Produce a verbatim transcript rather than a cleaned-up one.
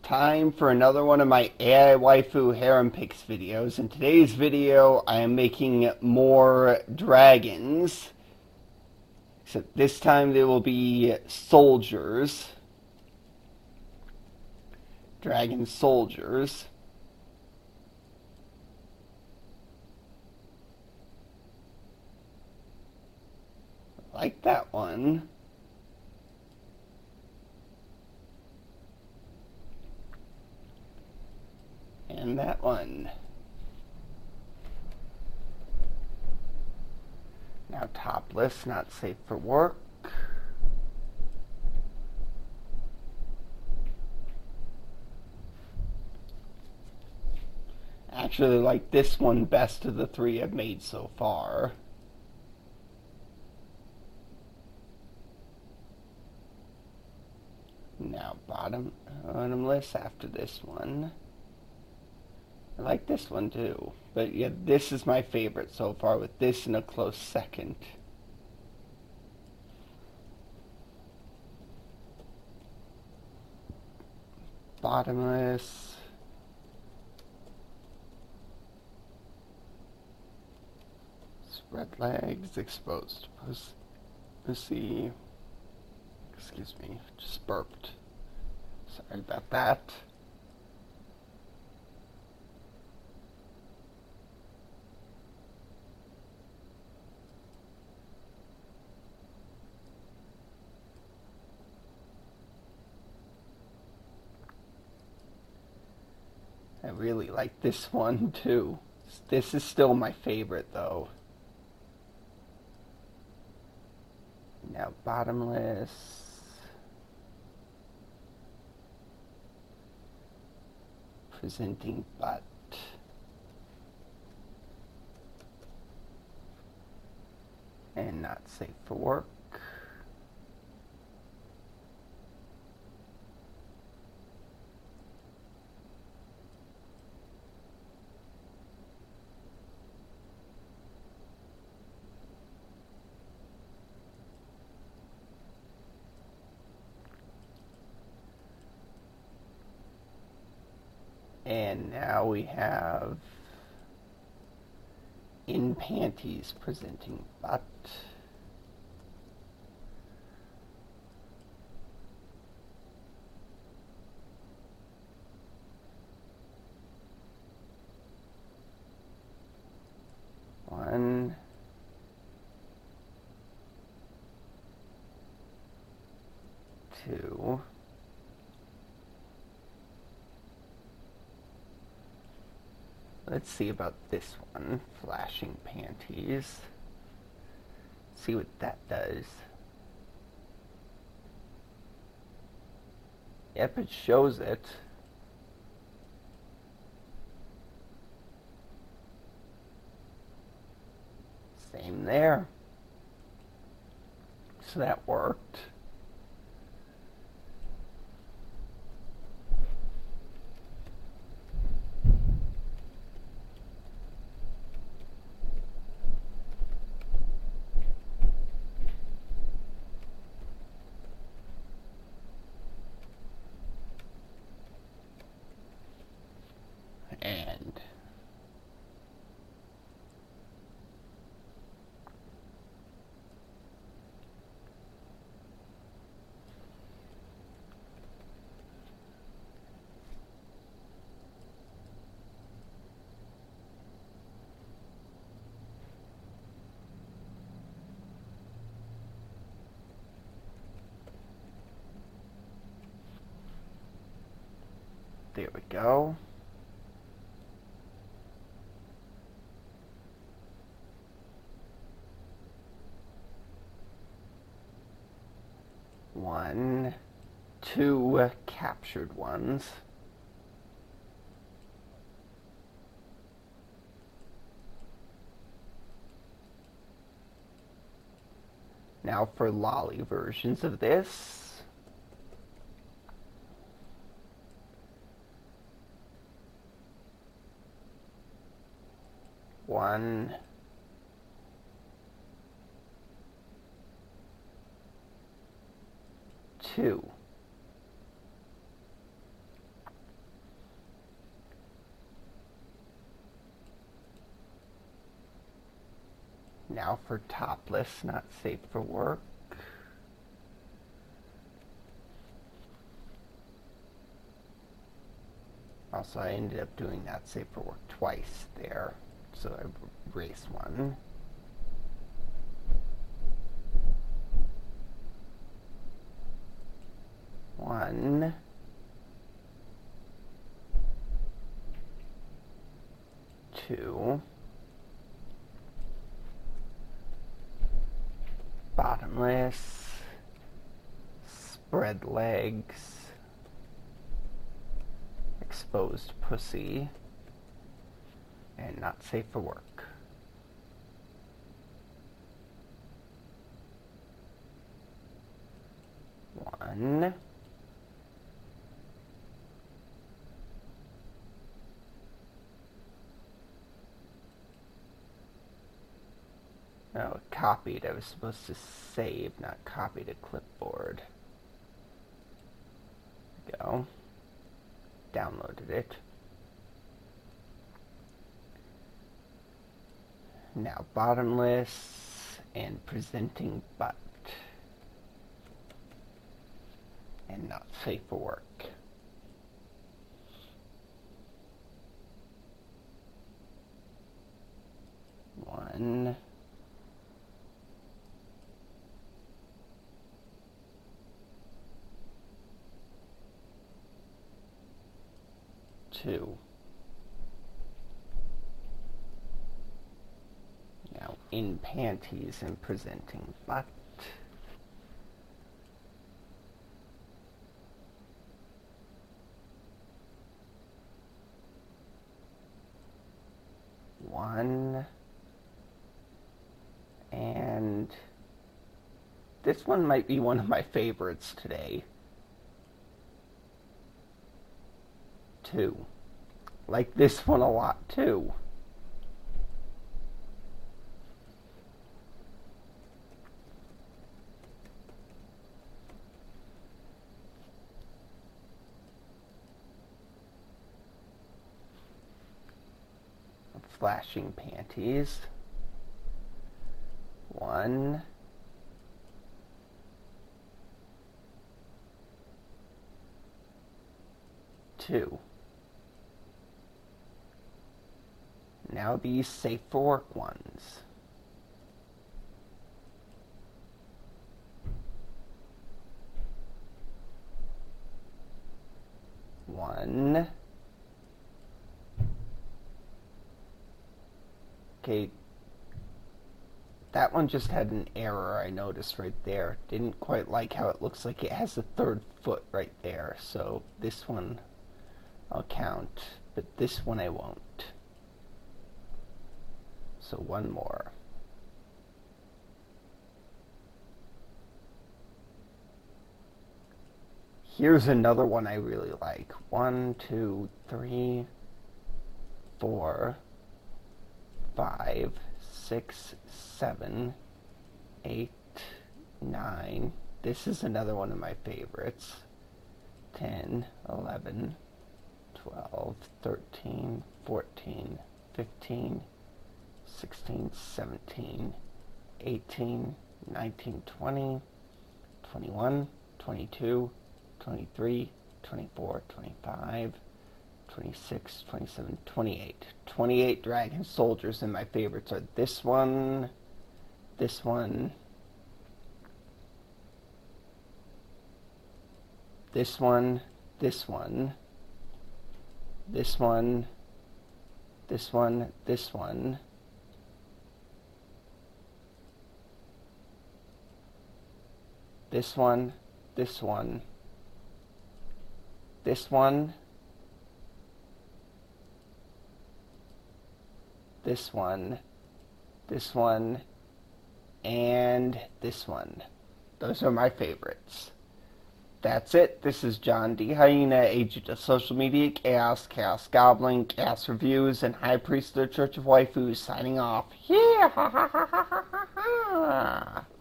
Time for another one of my A I Waifu Harem Picks videos. In today's video, I am making more dragons. Except this time they will be soldiers. Dragon soldiers. I like that one. And that one. Now topless, not safe for work. Actually like this one best of the three I've made so far. Now bottom bottomless after this one. I like this one too, but yeah, this is my favorite so far, with this in a close second. Bottomless. Spread legs, exposed pussy. Excuse me, just burped. Sorry about that. I really like this one too. This is still my favorite though. Now bottomless. Presenting butt. And not safe for work. And now we have in panties presenting butt. One. Two. Let's see about this one. Flashing panties. See what that does. Yep, it shows it. Same there. So that worked. And there we go. One, two captured ones. Now for lolly versions of this. One, two. Now for topless, not safe for work. Also, I ended up doing not safe for work twice there, so I erased one. One. Two. Bottomless. Spread legs. Exposed pussy. And not safe for work. One. Oh, copied. I was supposed to save, not copy to clipboard. There we go. Downloaded it. Now bottomless and presenting butt. And not safe for work. One. Two. Now in panties and presenting butt. One. And this one might be one of my favorites today. Two. Like this one a lot too. Flashing panties. One. Two. Now these safe for work ones. One. Okay, that one just had an error I noticed right there. Didn't quite like how it looks like it has a third foot right there. So this one I'll count, but this one I won't. So one more. Here's another one I really like. One, two, three, four, five, six, seven, eight, nine. This is another one of my favorites. ten, eleven, twelve, thirteen, fourteen, fifteen, sixteen, seventeen, eighteen, nineteen, twenty, twenty-one, twenty-two, twenty-three, twenty-four, twenty-five, twenty-six, twenty-seven, twenty-eight. twenty-eight dragon soldiers, and my favorites are this one, this one, this one, this one, this one, this one, this one, this one, this one, this one, this one, this one, and this one. Those are my favorites. That's it. This is John D. Hyena, agent of social media, Chaos, Chaos Goblin, Chaos Reviews, and High Priest of the Church of Waifus, signing off. Yeah!